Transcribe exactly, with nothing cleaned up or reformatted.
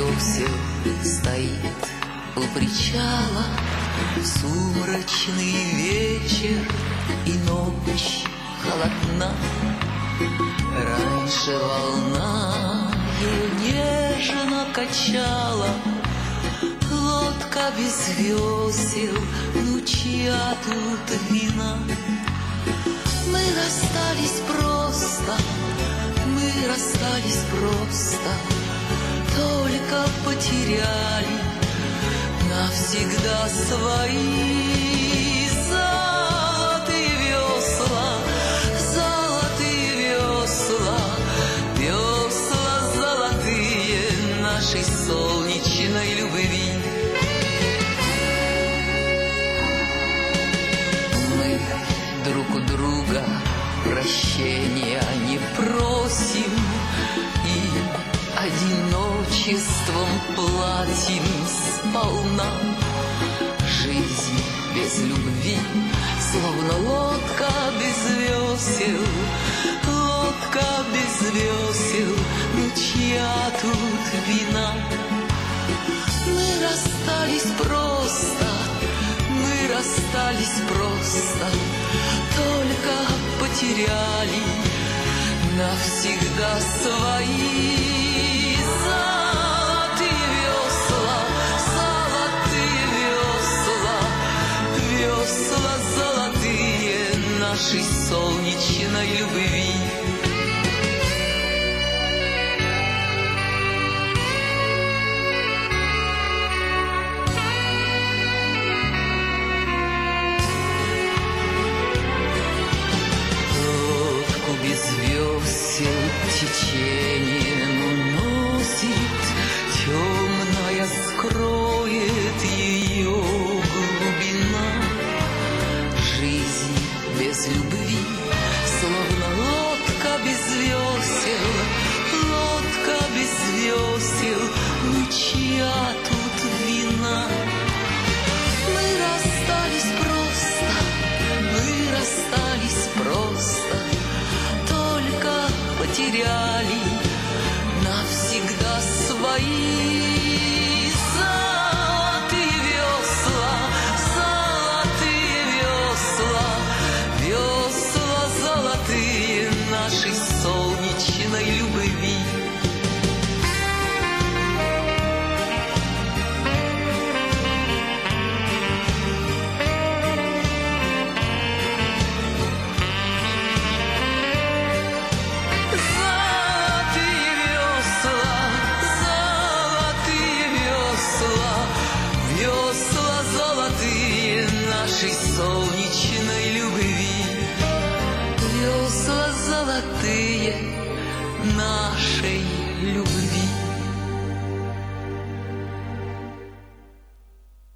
весел стоит у причала сумрачный вечер, и ночь холодна. Раньше волна ее нежно качала, лодка без весел, ну чья тут вина? Мы расстались просто, мы расстались просто, только потеряли навсегда свои золотые весла, золотые весла, весла золотые нашей солнечной любви. Мы друг у друга прощения не просим и одиночеством платим сполна. Жизнь без любви, словно лодка без весел, лодка без весел, ну чья тут вина? Мы расстались просто, мы расстались просто, только потеряли навсегда свои золотые весла, золотые весла, весла золотые нашей солнечной любви. Течением уносит, темная скроет ее глубина. Жизнь без любви, словно лодка без весел, лодка без весел, ну чья тут вина? Мы расстались просто, мы расстались просто, только потеряли навсегда свои золотые весла, золотые весла, весла золотые нашей солнечной любви. Весла золотые нашей солнечной любви, весла золотые нашей любви.